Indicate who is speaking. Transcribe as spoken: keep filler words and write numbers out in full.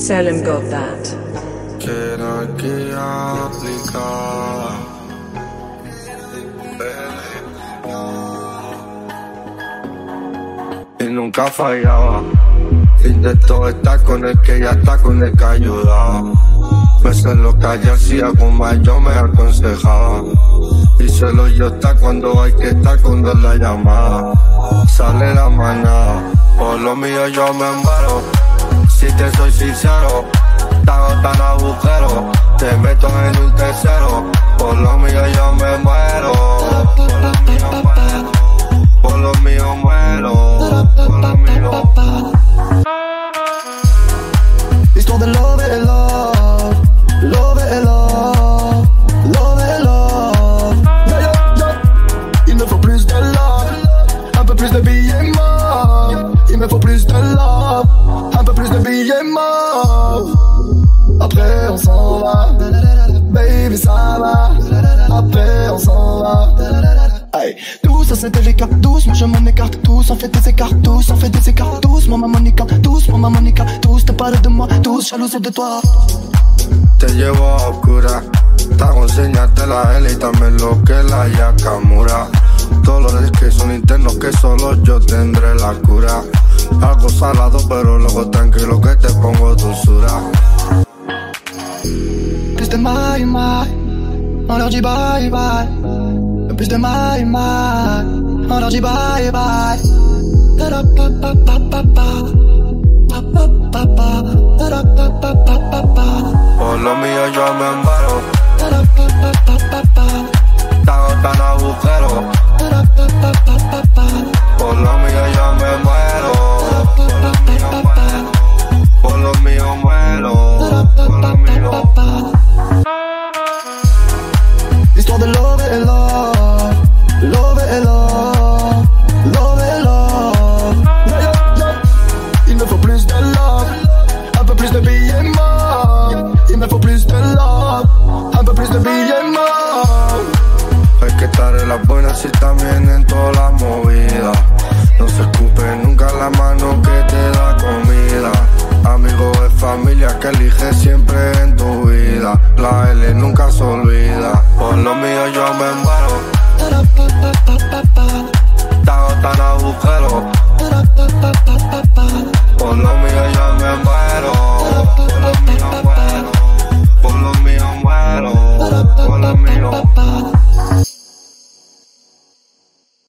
Speaker 1: Selim got that.
Speaker 2: Quiero que aplica. Y nunca fallaba. Intentó estar con el que ya está, con el que ayudaba. Me sé lo que ayer hacía, con más yo me aconsejaba. Y solo yo está cuando hay que estar, cuando la llamada sale la manada. Por lo mío yo me muero. Si te soy sincero, te hago tan agujero, te meto en un tercero. Por lo mío yo me muero. Por lo mío muero. Por lo mío muero. Por lo mío.
Speaker 3: Histoire de love et love, love et love, love et love. Yeah, yeah, yeah. Il me faut plus de love, un peu plus de billets morts. Il me faut plus de love, un peu plus de billets morts. Après on s'en va, baby ça va. Après on s'en va. Hey. Tous c'était les cartes, tous, moi je m'en écarte. Tous on fait des écarts, tous on fait des écarts. Tous moi ma Monica, tous moi ma Monica. Tous te parlent de moi, tous jaloux de toi.
Speaker 2: Te llevo a oscura, te hago enseñarte la L y también lo que la Yakamura. Dolores que son internos que solo yo tendré la cura. Algo salado pero luego tranquilo que te pongo dulzura.
Speaker 3: Plus de my, my, on leur dit bye bye. Plus de my, my, on leur dit bye bye.
Speaker 2: Por lo mío yo me muero.